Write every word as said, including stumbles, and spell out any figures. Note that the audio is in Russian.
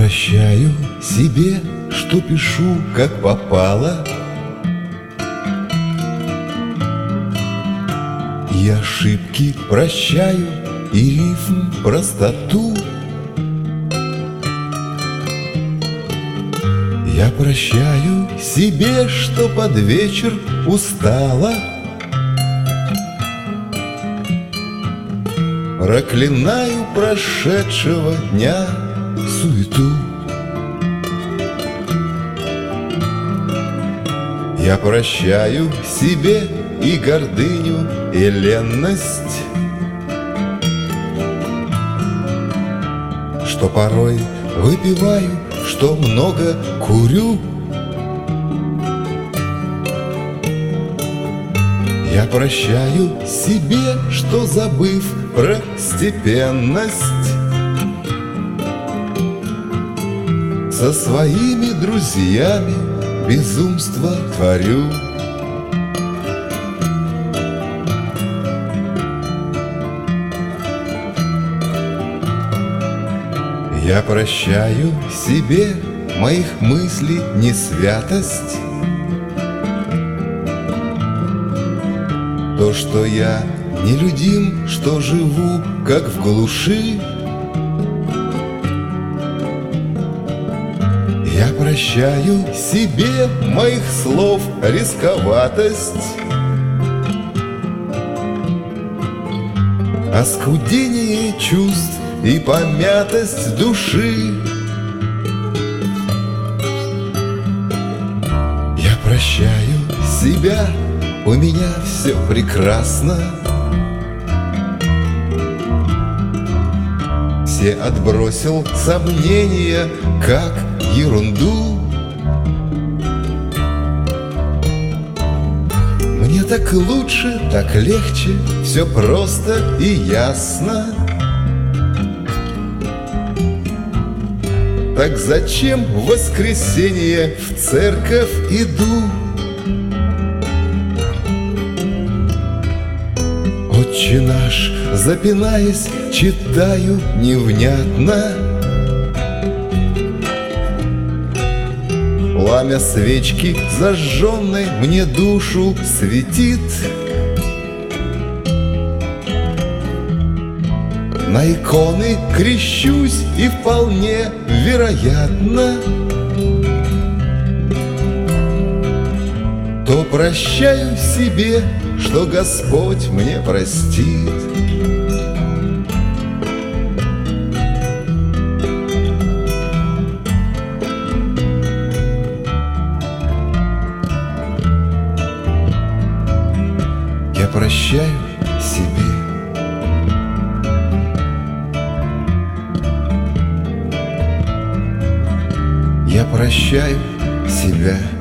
прощаю себе, что пишу, как попало. И ошибки прощаю, и рифм простоту. Я прощаю себе, что под вечер устала. Проклинаю прошедшего дня суету. Я прощаю себе и гордыню, и ленность, что порой выпиваю, что много курю. Я прощаю себе, что, забыв про степенность, со своими друзьями безумство творю. Я прощаю себе моих мыслей несвятость, то, что я нелюдим, что живу, как в глуши. Я прощаю себе моих слов рисковатость, оскудение чувств и помятость души. Я прощаю себя, у меня все прекрасно. Все отбросил сомнения, как ерунду. Мне так лучше, так легче, все просто и ясно. Так зачем в воскресенье в церковь иду? Отче наш, запинаясь, читаю невнятно. Пламя свечки зажженной мне душу светит. На иконы крещусь, и вполне вероятно, то прощаю себе, что Господь мне простит. Я прощаю себе. Я прощаю себя.